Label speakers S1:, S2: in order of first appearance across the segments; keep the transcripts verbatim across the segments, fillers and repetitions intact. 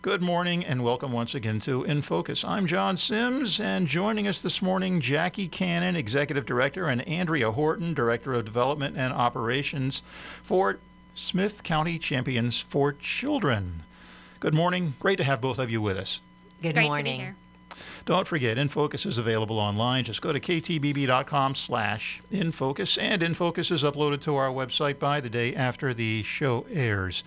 S1: Good morning and welcome once again to In Focus. I'm John Sims, and joining us this morning, Jackie Cannon, Executive Director, and Andrea Horton, Director of Development and Operations for Smith County Champions for Children. Good morning. Great to have both of you with us.
S2: Good
S3: It's great
S2: morning.
S3: to be here.
S1: Don't forget, InFocus is available online. Just go to ktbb.com slash InFocus, and InFocus is uploaded to our website by the day after the show airs.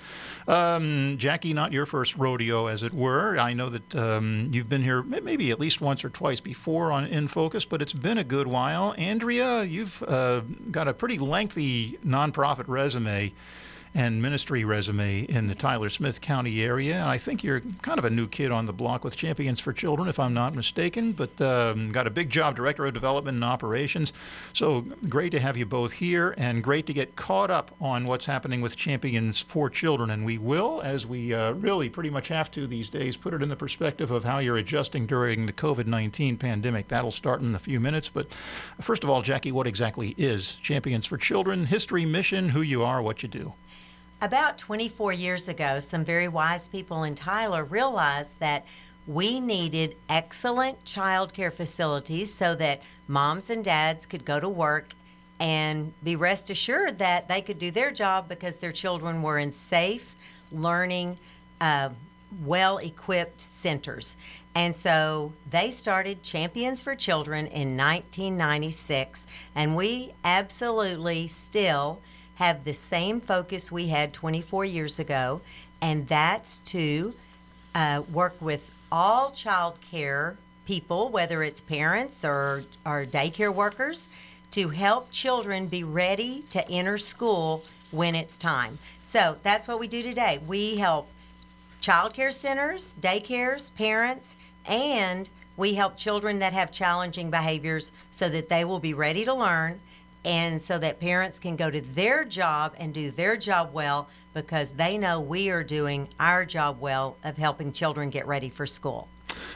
S1: Um, Jackie, not your first rodeo, as it were. I know that um, you've been here maybe at least once or twice before on InFocus, but it's been a good while. Andrea, you've uh, got a pretty lengthy nonprofit resume and ministry resume in the Tyler Smith County area. And I think you're kind of a new kid on the block with Champions for Children, if I'm not mistaken, but um, got a big job, Director of Development and Operations. So great to have you both here, and great to get caught up on what's happening with Champions for Children. And we will, as we uh, really pretty much have to these days, put it in the perspective of how you're adjusting during the COVID nineteen pandemic. That'll start in a few minutes. But first of all, Jackie, what exactly is Champions for Children? History, mission, who you are, what you do.
S2: About twenty-four years ago, some very wise people in Tyler realized that we needed excellent child care facilities so that moms and dads could go to work and be rest assured that they could do their job because their children were in safe, learning, uh, well-equipped centers. And so they started Champions for Children in nineteen ninety-six, and we absolutely still have the same focus we had twenty-four years ago, and that's to uh, work with all child care people, whether it's parents or, or daycare workers, to help children be ready to enter school when it's time. So that's what we do today. We help child care centers, daycares, parents, and we help children that have challenging behaviors so that they will be ready to learn, and so that parents can go to their job and do their job well because they know we are doing our job well of helping children get ready for school.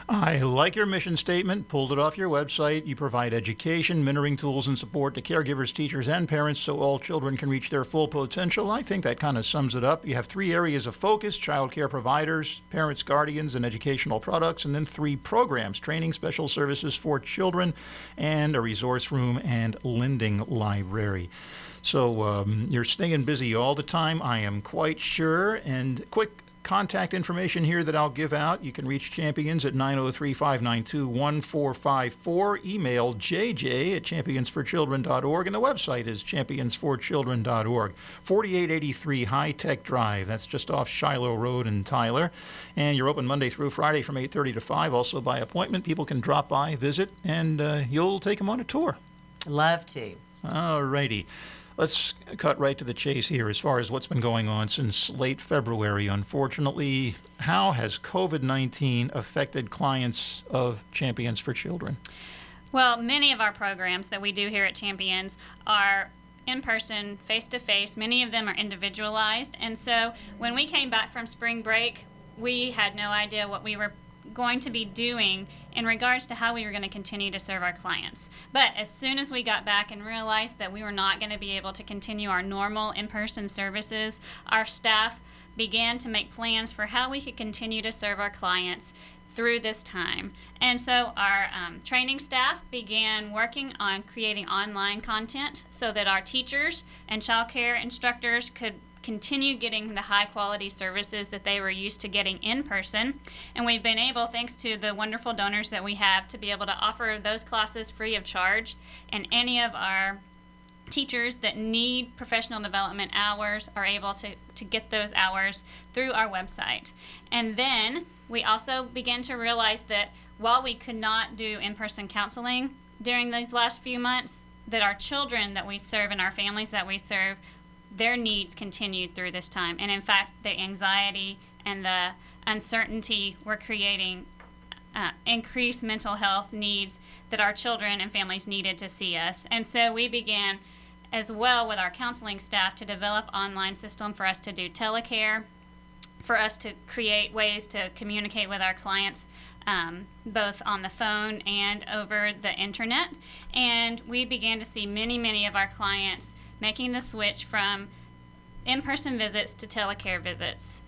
S1: I like your mission statement. Pulled it off your website. You provide education, mentoring tools, and support to caregivers, teachers, and parents so all children can reach their full potential. I think that kind of sums it up. You have three areas of focus: child care providers, parents, guardians, and educational products, and then three programs: training, special services for children, and a resource room and lending library. So um, you're staying busy all the time, I am quite sure. And quick contact information here that I'll give out. You can reach Champions at nine oh three, five nine two, one four five four. Email j j at champions for children dot org, and the website is champions for children dot org. forty-eight eighty-three High Tech Drive. That's just off Shiloh Road in Tyler. And you're open Monday through Friday from eight thirty to five, also by appointment. People can drop by, visit, and uh, you'll take them on a tour.
S2: Love to.
S1: All righty. Let's cut right to the chase here as far as what's been going on since late February. Unfortunately, how has COVID nineteen affected clients of Champions for Children?
S3: Well, many of our programs that we do here at Champions are in person, face-to-face. Many of them are individualized. And so when we came back from spring break, we had no idea what we were going to be doing in regards to how we were going to continue to serve our clients. But as soon as we got back and realized that we were not going to be able to continue our normal in-person services, our staff began to make plans for how we could continue to serve our clients through this time. And so our um, training staff began working on creating online content so that our teachers and child care instructors could continue getting the high quality services that they were used to getting in person. And we've been able, thanks to the wonderful donors that we have, to be able to offer those classes free of charge. And any of our teachers that need professional development hours are able to, to get those hours through our website. And then we also began to realize that while we could not do in-person counseling during these last few months, that our children that we serve and our families that we serve, their needs continued through this time. And in fact, the anxiety and the uncertainty were creating uh, increased mental health needs that our children and families needed to see us. And so we began as well with our counseling staff to develop online system for us to do telecare, for us to create ways to communicate with our clients um, both on the phone and over the internet. And we began to see many, many of our clients making the switch from in-person visits to telecare visits.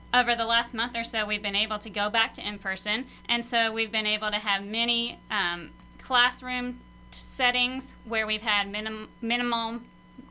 S3: over the last month or so, we've been able to go back to in-person, and so we've been able to have many um, classroom settings where we've had minim- minimal,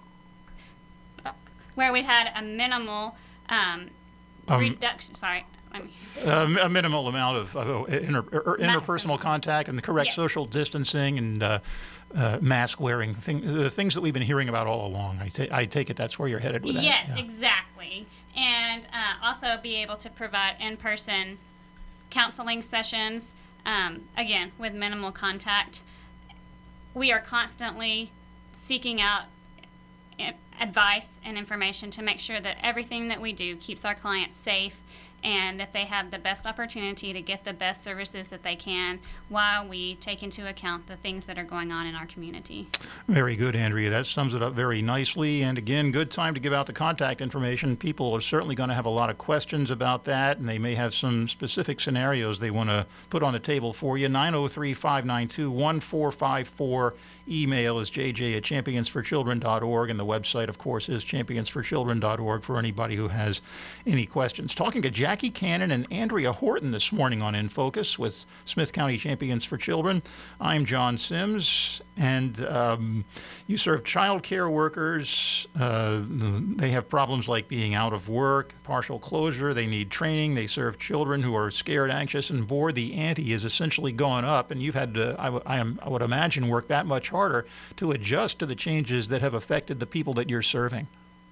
S3: where we've had a minimal um,
S1: Um,
S3: reduction. Sorry. I mean,
S1: Um, a minimal amount of uh, inter, er, interpersonal contact and the correct
S3: Yes.
S1: social distancing and uh, uh, mask wearing, thing, the things that we've been hearing about all along. I, ta- I take it that's where you're headed with that.
S3: Yes,
S1: Yeah.
S3: exactly. And uh, also be able to provide in-person counseling sessions, um, again, with minimal contact. We are constantly seeking out i- advice and information to make sure that everything that we do keeps our clients safe and that they have the best opportunity to get the best services that they can while we take into account the things that are going on in our community.
S1: Very good, Andrea. That sums it up very nicely. And again, good time to give out the contact information. People are certainly going to have a lot of questions about that, and they may have some specific scenarios they want to put on the table for you. nine oh three, five nine two, one four five four. Email is j j at champions for children dot org, and the website, of course, is champions for children dot org for anybody who has any questions. Talking to Jackie Cannon and Andrea Horton this morning on In Focus with Smith County Champions for Children. I'm John Sims, and um, you serve child care workers. Uh, they have problems like being out of work, partial closure. They need training. They serve children who are scared, anxious, and bored. The ante is essentially gone up, and you've had to, I, w- I, am, I would imagine, work that much harder to adjust to the changes that have affected the people that you're serving.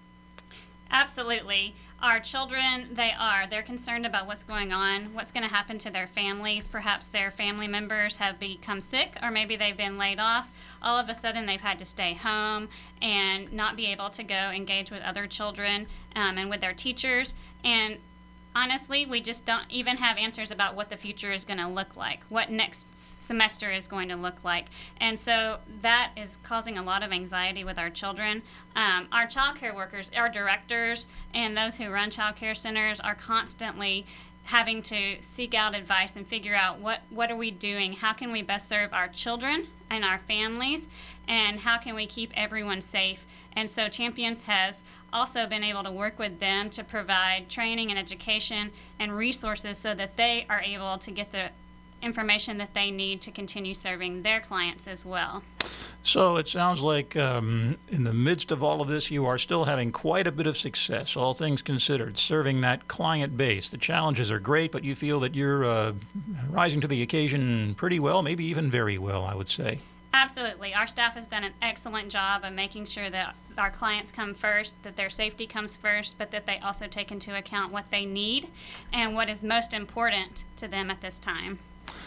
S3: Absolutely. Our children, they are. They're concerned about what's going on, what's going to happen to their families. Perhaps their family members have become sick, or maybe they've been laid off. All of a sudden, they've had to stay home and not be able to go engage with other children um, and with their teachers. And honestly, we just don't even have answers about what the future is going to look like, what next semester is going to look like. And so that is causing a lot of anxiety with our children. Um, our child care workers, our directors, and those who run child care centers are constantly having to seek out advice and figure out what, what are we doing, how can we best serve our children and our families, and how can we keep everyone safe. And so Champions has also been able to work with them to provide training and education and resources so that they are able to get the information that they need to continue serving their clients as well.
S1: So it sounds like um, in the midst of all of this, you are still having quite a bit of success, all things considered, serving that client base. The challenges are great, but you feel that you're uh, rising to the occasion pretty well, maybe even very well, I would say.
S3: Absolutely. Our staff has done an excellent job of making sure that our clients come first, that their safety comes first, but that they also take into account what they need and what is most important to them at this time.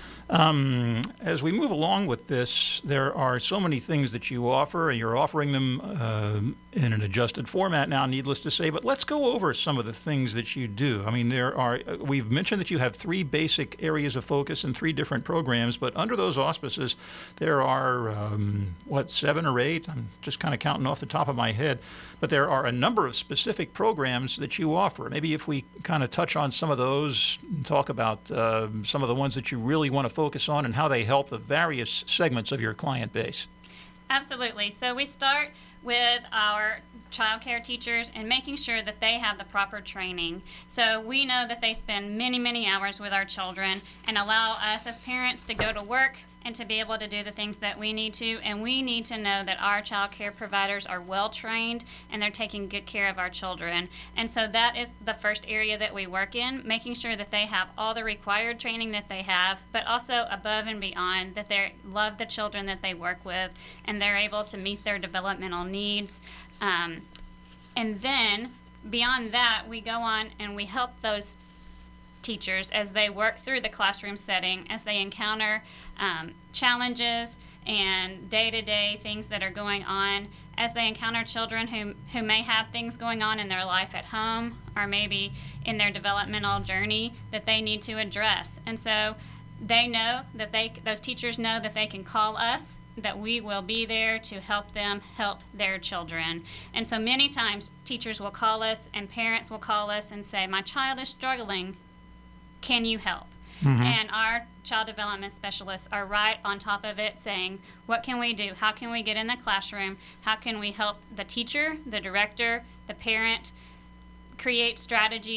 S1: Um, as we move along with this, there are so many things that you offer, and you're offering them uh, in an adjusted format now, needless to say. But let's go over some of the things that you do. I mean, there are, we've mentioned that you have three basic areas of focus and three different programs, but under those auspices, there are, um, what, seven or eight? I'm just kind of counting off the top of my head. But there are a number of specific programs that you offer. Maybe if we kind of touch on some of those and talk about uh, some of the ones that you really want to focus on and how they help the various segments of your client base.
S3: Absolutely. So we start with our child care teachers and making sure that they have the proper training. So we know that they spend many, many hours with our children and allow us as parents to go to work and to be able to do the things that we need to. And we need to know that our child care providers are well trained and they're taking good care of our children. And so that is the first area that we work in, making sure that they have all the required training that they have, but also above and beyond, that they love the children that they work with and they're able to meet their developmental needs. Um, and then beyond that, we go on and we help those teachers as they work through the classroom setting, as they encounter um, challenges and day-to-day things that are going on, as they encounter children who, who may have things going on in their life at home or maybe in their developmental journey that they need to address. And so they know that they, those teachers know that they can call us, that we will be there to help them help their children. And so many times teachers will call us and parents will call us and say, my child is struggling. Can you help? Mm-hmm. And our child development specialists are right on top of it saying, what can we do? How can we get in the classroom? How can we help the teacher, the director, the parent create strategies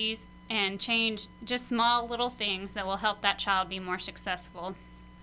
S3: and change just small little things that will help that child be more successful.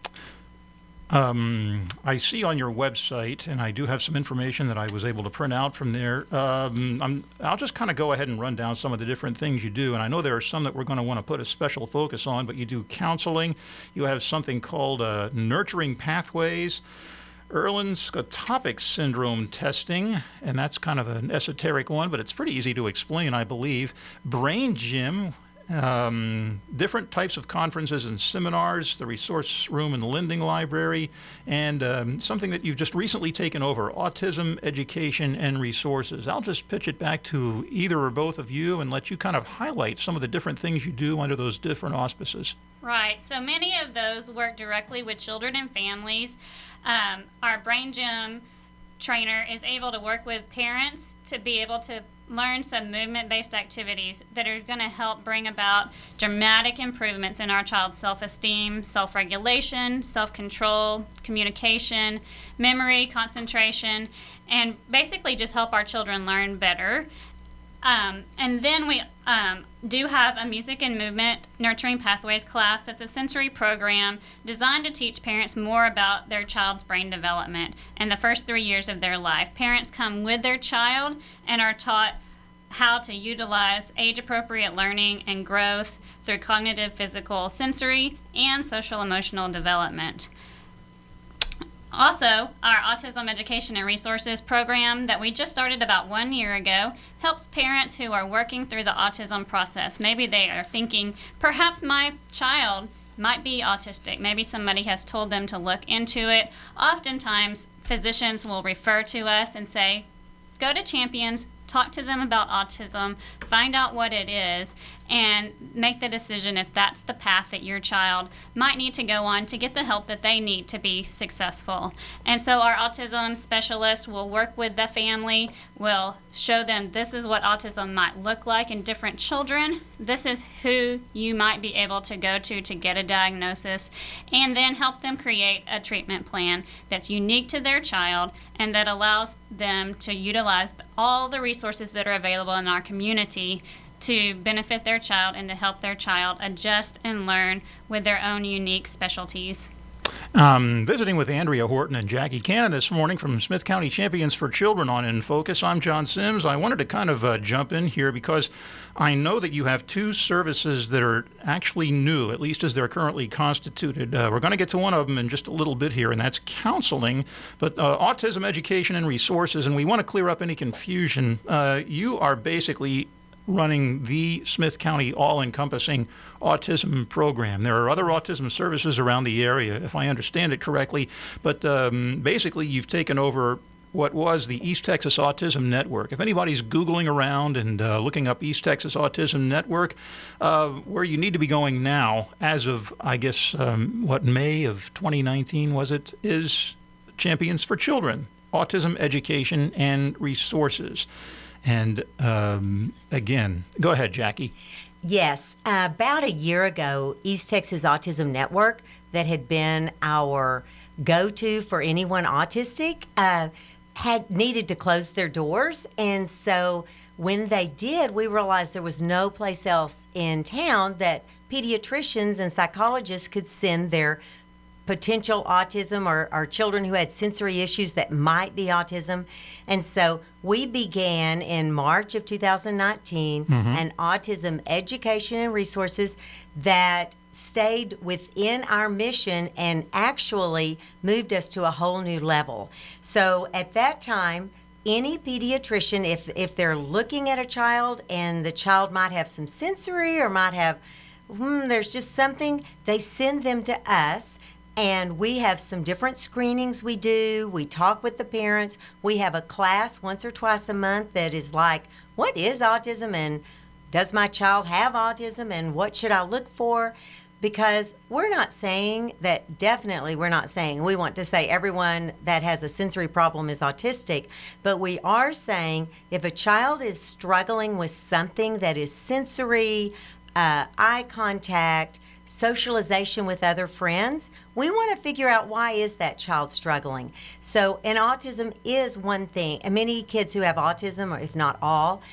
S1: Um, I see on your website, and I do have some information that I was able to print out from there. Um, I'm, I'll just kind of go ahead and run down some of the different things you do. And I know there are some that we're going to want to put a special focus on, but you do counseling. You have something called uh, Nurturing Pathways, Erlandscotopic Syndrome testing, and that's kind of an esoteric one, but it's pretty easy to explain, I believe. Brain Gym. Um, different types of conferences and seminars, the resource room in the Lending Library, and um, something that you've just recently taken over, autism education and resources. I'll just pitch it back to either or both of you and let you kind of highlight some of the different things you do under those different auspices.
S3: Right. So many of those work directly with children and families. Um, our Brain Gym trainer is able to work with parents to be able to learn some movement-based activities that are going to help bring about dramatic improvements in our child's self-esteem, self-regulation, self-control, communication, memory, concentration, and basically just help our children learn better. Um, and then we um, do have a music and movement nurturing pathways class that's a sensory program designed to teach parents more about their child's brain development in the first three years of their life. Parents come with their child and are taught how to utilize age-appropriate learning and growth through cognitive, physical, sensory, and social emotional development. Also, our Autism Education and Resources program that we just started about one year ago helps parents who are working through the autism process. Maybe they are thinking, perhaps my child might be autistic. Maybe somebody has told them to look into it. Oftentimes, physicians will refer to us and say, go to Champions, talk to them about autism, find out what it is, and make the decision if that's the path that your child might need to go on to get the help that they need to be successful. And so our autism specialist will work with the family, will show them this is what autism might look like in different children, this is who you might be able to go to to get a diagnosis, and then help them create a treatment plan that's unique to their child and that allows them to utilize all the resources that are available in our community to benefit their child and to help their child adjust and learn with their own unique specialties.
S1: Um, visiting with Andrea Horton and Jackie Cannon this morning from Smith County Champions for Children on In Focus. I'm John Sims. I wanted to kind of uh, jump in here because I know that you have two services that are actually new, at least as they're currently constituted. Uh, we're going to get to one of them in just a little bit here, and that's counseling, but uh, autism education and resources, and we want to clear up any confusion. Uh, you are basically running the Smith County all-encompassing autism program. There are other autism services around the area, if I understand it correctly, but um, basically you've taken over what was the East Texas Autism Network. If anybody's Googling around and uh, looking up East Texas Autism Network, uh, where you need to be going now, as of, I guess, um, what, May of twenty nineteen was it, is Champions for Children, Autism Education and Resources. And um, again, go ahead, Jackie.
S2: Yes. Uh, about a year ago, East Texas Autism Network, that had been our go-to for anyone autistic, uh, had needed to close their doors. And so when they did, we realized there was no place else in town that pediatricians and psychologists could send their potential autism or, or children who had sensory issues that might be autism. And so we began in March of two thousand nineteen mm-hmm. an autism education and resources that stayed within our mission and actually moved us to a whole new level. So at that time, any pediatrician, if if they're looking at a child and the child might have some sensory or might have, hmm, there's just something, they send them to us. And we have some different screenings we do. We talk with the parents. We have a class once or twice a month that is like, what is autism and does my child have autism and what should I look for? Because we're not saying that, definitely we're not saying we want to say everyone that has a sensory problem is autistic, but we are saying if a child is struggling with something that is sensory, uh, eye contact, socialization with other friends, we want to figure out why is that child struggling. So, and autism is one thing. And many kids who have autism, or if not all,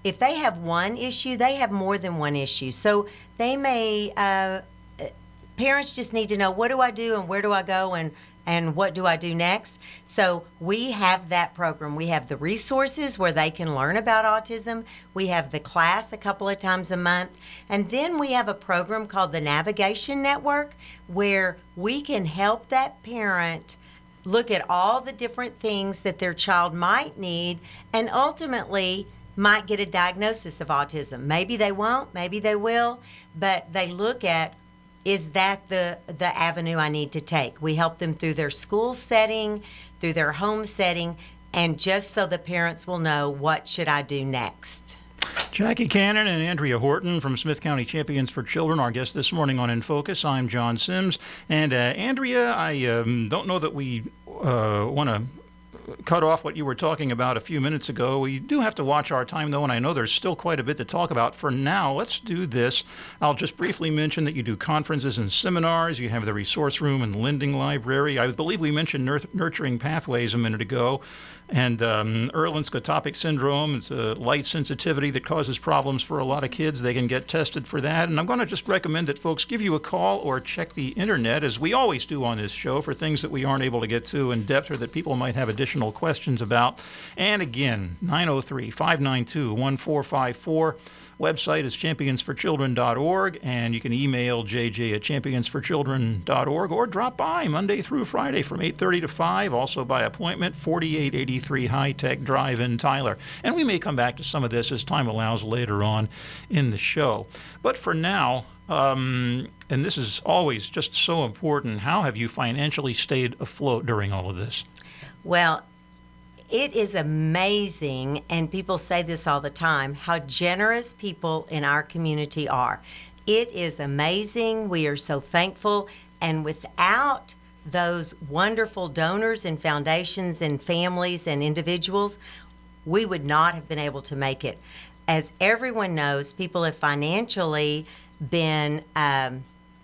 S2: if they have one issue, they have more than one issue. So they may, uh, parents just need to know, what do I do and where do I go and, and what do I do next? So we have that program. We have the resources where they can learn about autism. We have the class a couple of times a month. And then we have a program called the Navigation Network where we can help that parent look at all the different things that their child might need and ultimately might get a diagnosis of autism. Maybe they won't, maybe they will, but they look at, is that the, the avenue I need to take? We help them through their school setting, through their home setting, and just so the parents will know, what should I do next?
S1: Jackie Cannon and Andrea Horton from Smith County Champions for Children, our guests this morning on In Focus. I'm John Sims. And uh, Andrea, I um, don't know that we uh, want to cut off what you were talking about a few minutes ago. We do have to watch our time, though, and I know there's still quite a bit to talk about. For now, let's do this. I'll just briefly mention that you do conferences and seminars. You have the resource room and lending library. I believe we mentioned nur- nurturing pathways a minute ago. And um, Erlen-Scotopic syndrome, it's a light sensitivity that causes problems for a lot of kids. They can get tested for that. And I'm going to just recommend that folks give you a call or check the internet, as we always do on this show, for things that we aren't able to get to in depth or that people might have additional questions about. And again, nine oh three, five nine two, one four five four. Website is champions for children dot org, and you can email j j at champions for children dot org or drop by Monday through Friday from eight thirty to five, also by appointment, forty-eight eighty-three High Tech Drive in Tyler. And we may come back to some of this as time allows later on in the show. But for now, um, and this is always just so important, how have you financially stayed afloat during all of this?
S2: Well, it is amazing, and people say this all the time, how generous people in our community are. It is amazing. We are so thankful. And without those wonderful donors and foundations and families and individuals, we would not have been able to make it. As everyone knows, people have financially been um,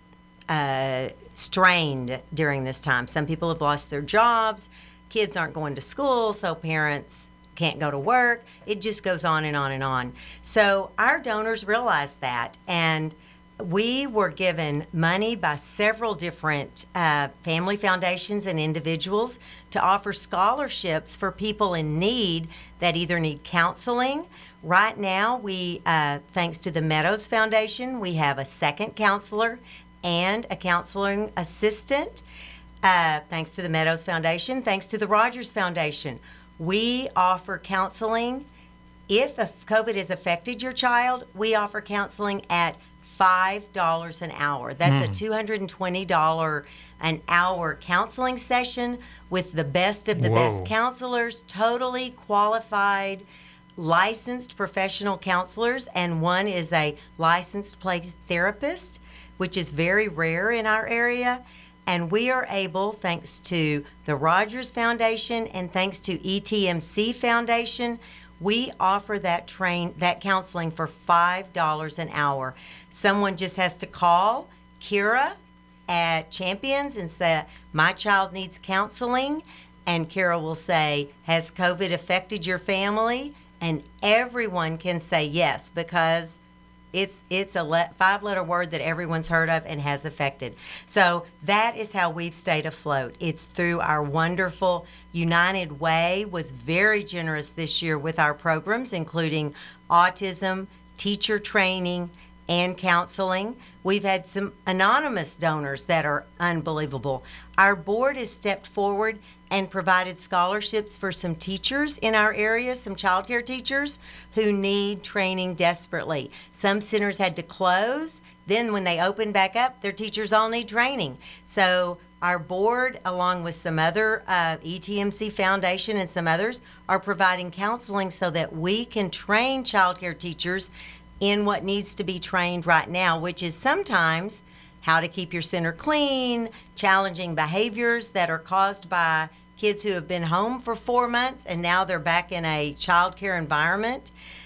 S2: uh, strained during this time. Some people have lost their jobs. Kids aren't going to school, so parents can't go to work. It just goes on and on and on. So our donors realized that, and we were given money by several different uh, family foundations and individuals to offer scholarships for people in need that either need counseling. Right now, we, uh, thanks to the Meadows Foundation, we have a second counselor and a counseling assistant. Uh, thanks to the Meadows Foundation, thanks to the Rogers Foundation. We offer counseling. If COVID has affected your child, we offer counseling at five dollars an hour. That's mm. a two hundred twenty dollars an hour counseling session with the best of the Whoa. best counselors, totally qualified, licensed professional counselors, and one is a licensed play therapist, which is very rare in our area. And we are able, thanks to the Rogers Foundation and thanks to E T M C Foundation, we offer that train that counseling for five dollars an hour. Someone just has to call Kira at Champions and say, my child needs counseling. And Kira will say, has COVID affected your family? And everyone can say yes, because It's it's a le- five-letter word that everyone's heard of and has affected. So that is how we've stayed afloat. It's through our wonderful United Way was very generous this year with our programs, including autism, teacher training, and counseling. We've had some anonymous donors that are unbelievable. Our board has stepped forward and provided scholarships for some teachers in our area, some child care teachers who need training desperately. Some centers had to close. Then when they open back up, their teachers all need training. So our board, along with some other uh, E T M C Foundation and some others, are providing counseling so that we can train child care teachers in what needs to be trained right now, which is sometimes how to keep your center clean, challenging behaviors that are caused by kids who have been home for four months and now they're back in a child care environment.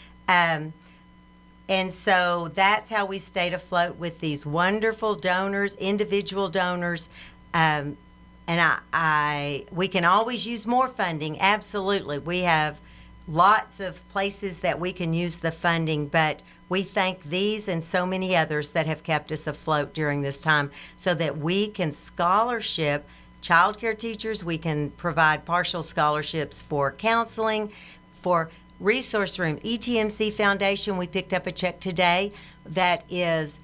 S2: Um, and so that's how we stayed afloat with these wonderful donors, individual donors. Um, and I, I, we can always use more funding. Absolutely. We have lots of places that we can use the funding, but we thank these and so many others that have kept us afloat during this time so that we can scholarship child care teachers. We can provide partial scholarships for counseling, for Resource Room. E T M C Foundation, we picked up a check today that is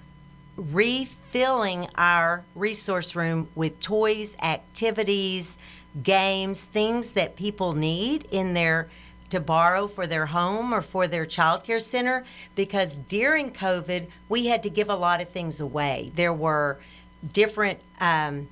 S2: refilling our resource room with toys, activities, games, things that people need in their to borrow for their home or for their child care center, because during COVID, we had to give a lot of things away. There were different um,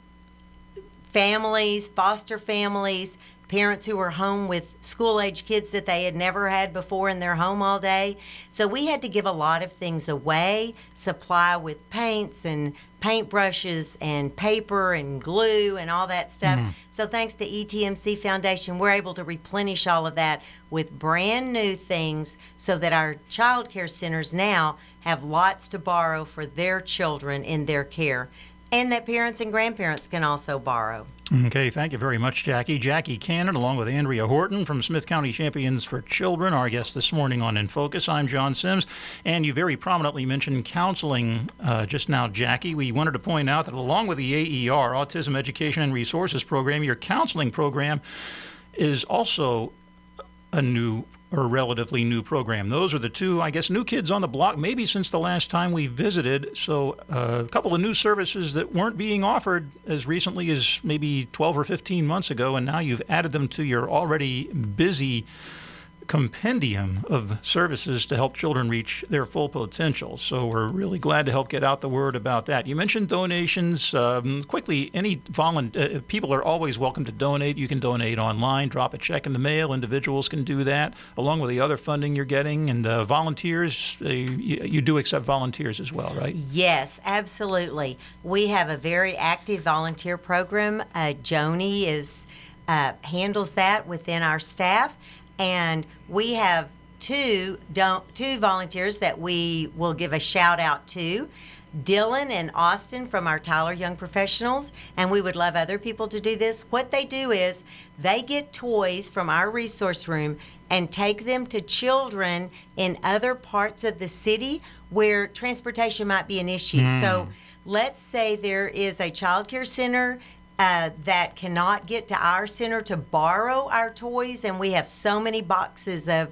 S2: families, foster families, parents who were home with school-age kids that they had never had before in their home all day. So we had to give a lot of things away, supply with paints and paintbrushes and paper and glue and all that stuff. Mm. So thanks to E T M C Foundation, we're able to replenish all of that with brand new things so that our child care centers now have lots to borrow for their children in their care, and that parents and grandparents can also borrow.
S1: Okay, thank you very much, Jackie. Jackie Cannon, along with Andrea Horton from Smith County Champions for Children, our guest this morning on In Focus. I'm John Sims, and you very prominently mentioned counseling uh, just now, Jackie. We wanted to point out that along with the A E R, Autism Education and Resources Program, your counseling program is also a new or relatively new program. Those are the two, I guess, new kids on the block, maybe since the last time we visited. So uh, a couple of new services that weren't being offered as recently as maybe twelve or fifteen months ago, and now you've added them to your already busy compendium of services to help children reach their full potential. So we're really glad to help get out the word about that. You mentioned donations. Um, quickly, any volunteer uh, people are always welcome to donate. You can donate online, drop a check in the mail. Individuals can do that, along with the other funding you're getting. And uh, volunteers, uh, you, you do accept volunteers as well, right?
S2: Yes, absolutely. We have a very active volunteer program. Uh, Joni is uh, handles that within our staff. And we have two don't, two volunteers that we will give a shout out to, Dylan and Austin from our Tyler Young Professionals, and we would love other people to do this. What they do is they get toys from our resource room and take them to children in other parts of the city where transportation might be an issue. Mm. So let's say there is a child care center Uh, that cannot get to our center to borrow our toys, and we have so many boxes of,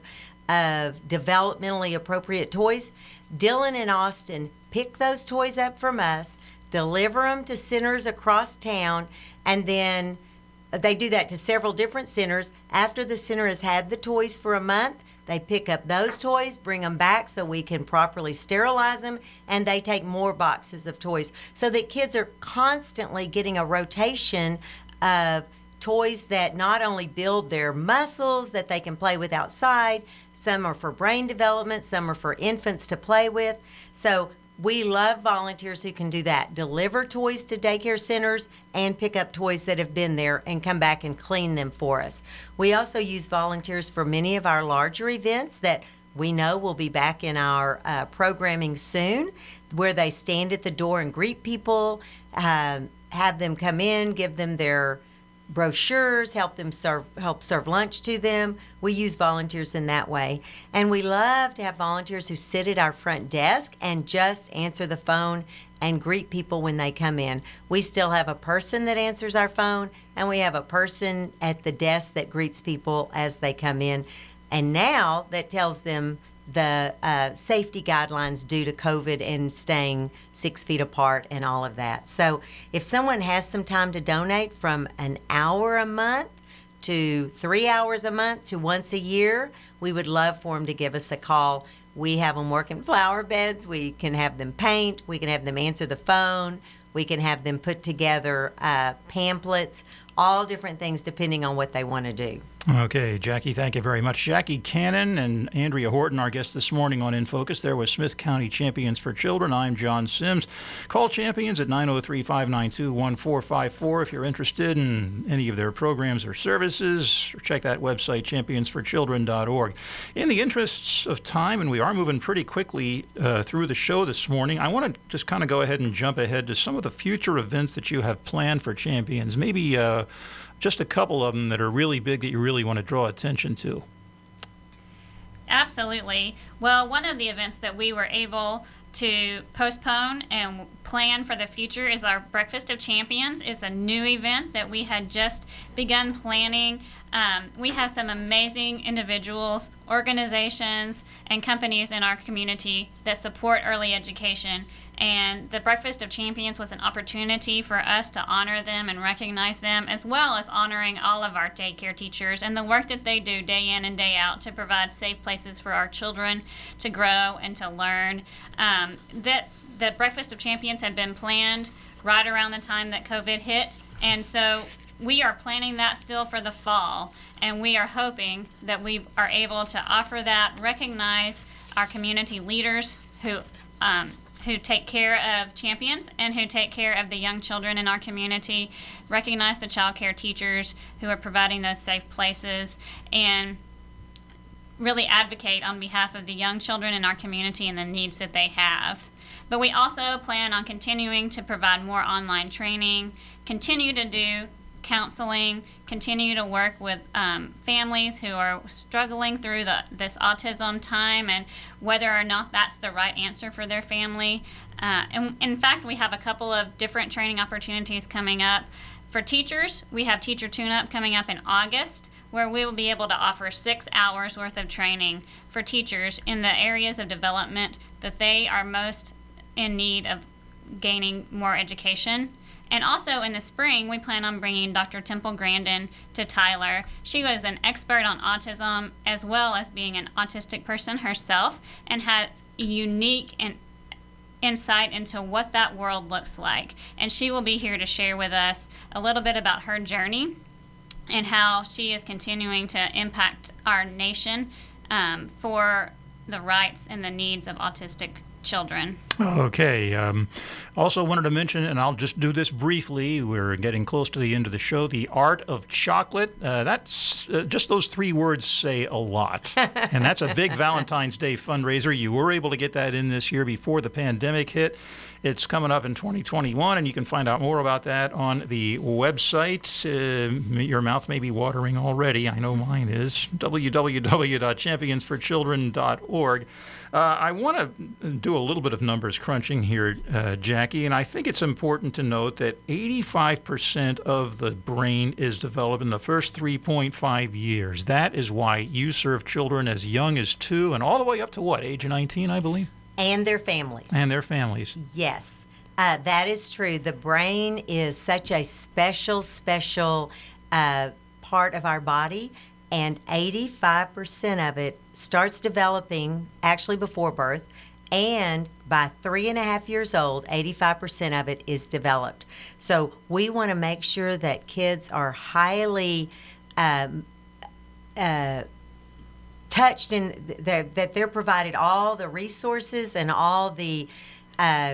S2: of developmentally appropriate toys. Dylan and Austin pick those toys up from us, deliver them to centers across town, and then they do that to several different centers. After the center has had the toys for a month, they pick up those toys, bring them back so we can properly sterilize them, and they take more boxes of toys so that kids are constantly getting a rotation of toys that not only build their muscles that they can play with outside, some are for brain development, some are for infants to play with. So we love volunteers who can do that, deliver toys to daycare centers and pick up toys that have been there and come back and clean them for us. We also use volunteers for many of our larger events that we know will be back in our uh, programming soon, where they stand at the door and greet people, um, have them come in, give them their brochures, help them serve help serve lunch to them. We use volunteers in that way. And we love to have volunteers who sit at our front desk and just answer the phone and greet people when they come in. We still have a person that answers our phone, and we have a person at the desk that greets people as they come in. And now that tells them the uh, safety guidelines due to COVID and staying six feet apart and all of that. So if someone has some time to donate, from an hour a month to three hours a month to once a year, we would love for them to give us a call. We have them working flower beds. We can have them paint. We can have them answer the phone. We can have them put together uh, pamphlets, all different things depending on what they want to do.
S1: Okay, Jackie, thank you very much. Jackie Cannon and Andrea Horton, our guests this morning on In Focus. There was Smith County Champions for Children. I'm John Sims. Call Champions at nine oh three, five nine two, one four five four if you're interested in any of their programs or services. Or check that website, champions for children dot org. In the interests of time, and we are moving pretty quickly uh, through the show this morning, I want to just kind of go ahead and jump ahead to some of the future events that you have planned for Champions. Maybe uh, just a couple of them that are really big that you really want to draw attention to.
S3: Absolutely. Well, one of the events that we were able to postpone and plan for the future is our Breakfast of Champions. It's a new event that we had just begun planning. Um, we have some amazing individuals, organizations, and companies in our community that support early education. And the Breakfast of Champions was an opportunity for us to honor them and recognize them, as well as honoring all of our daycare teachers and the work that they do day in and day out to provide safe places for our children to grow and to learn. Um, that the Breakfast of Champions had been planned right around the time that COVID hit, and so we are planning that still for the fall, and we are hoping that we are able to offer that, recognize our community leaders who um, who take care of champions and who take care of the young children in our community, recognize the child care teachers who are providing those safe places, and really advocate on behalf of the young children in our community and the needs that they have. But we also plan on continuing to provide more online training, continue to do counseling, continue to work with um, families who are struggling through the, this autism time and whether or not that's the right answer for their family. Uh, and in fact, we have a couple of different training opportunities coming up. For teachers, we have Teacher Tune-Up coming up in August, where we will be able to offer six hours worth of training for teachers in the areas of development that they are most in need of gaining more education. And also in the spring, we plan on bringing Doctor Temple Grandin to Tyler. She was an expert on autism as well as being an autistic person herself, and has a unique and insight into what that world looks like. And she will be here to share with us a little bit about her journey and how she is continuing to impact our nation um, for the rights and the needs of autistic children.
S1: Okay. Um, also wanted to mention, and I'll just do this briefly, we're getting close to the end of the show, The Art of Chocolate. Uh, that's uh, just those three words say a lot. And that's a big Valentine's Day fundraiser. You were able to get that in this year before the pandemic hit. It's coming up in twenty twenty-one, and you can find out more about that on the website. Uh, your mouth may be watering already. I know mine is. w w w dot champions for children dot org. Uh, I want to do a little bit of numbers crunching here, uh, Jackie, and I think it's important to note that eighty-five percent of the brain is developed in the first three point five years. That is why you serve children as young as two and all the way up to what, age nineteen, I believe?
S2: And their families.
S1: And their families.
S2: Yes, uh, that is true. The brain is such a special, special uh, part of our body, and eighty-five percent of it starts developing actually before birth, and by three and a half years old, eighty-five percent of it is developed. So we want to make sure that kids are highly um, uh, touched in th- that they're provided all the resources and all the uh,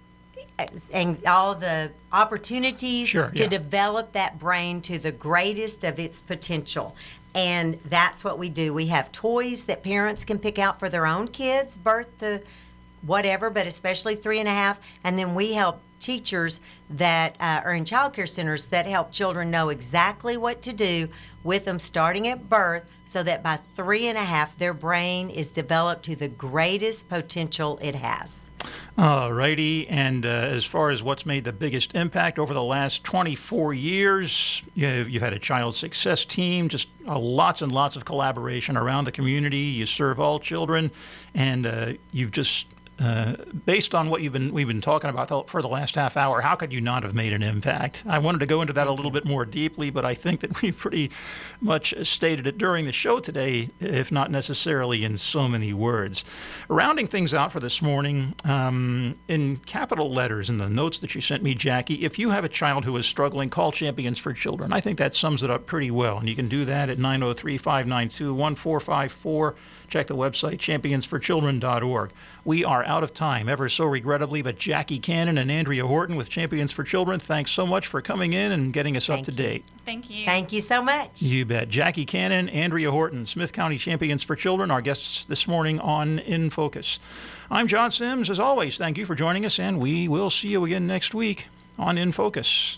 S2: and all the opportunities
S1: sure,
S2: to
S1: yeah.
S2: develop that brain to the greatest of its potential. And that's what we do. We have toys that parents can pick out for their own kids, birth to whatever, but especially three and a half. And then we help teachers that uh, are in child care centers that help children know exactly what to do with them starting at birth, so that by three and a half, their brain is developed to the greatest potential it has.
S1: All righty. And uh, as far as what's made the biggest impact over the last twenty-four years, you've, you've had a child success team, just uh, lots and lots of collaboration around the community. You serve all children, and uh, you've just Uh, based on what you've been we've been talking about the, for the last half hour, how could you not have made an impact? I wanted to go into that a little bit more deeply, but I think that we've pretty much stated it during the show today, if not necessarily in so many words. Rounding things out for this morning, um, in capital letters in the notes that you sent me, Jackie, if you have a child who is struggling, call Champions for Children. I think that sums it up pretty well, and you can do that at nine oh three, five nine two, one four five four. Check the website, champions for children dot org. We are out of time, ever so regrettably, but Jackie Cannon and Andrea Horton with Champions for Children, thanks so much for coming in and getting us
S2: Thank
S1: up to
S2: you.
S1: date.
S3: Thank you.
S2: Thank you so much.
S1: You bet. Jackie Cannon, Andrea Horton, Smith County Champions for Children, our guests this morning on In Focus. I'm John Sims. As always, thank you for joining us, and we will see you again next week on In Focus.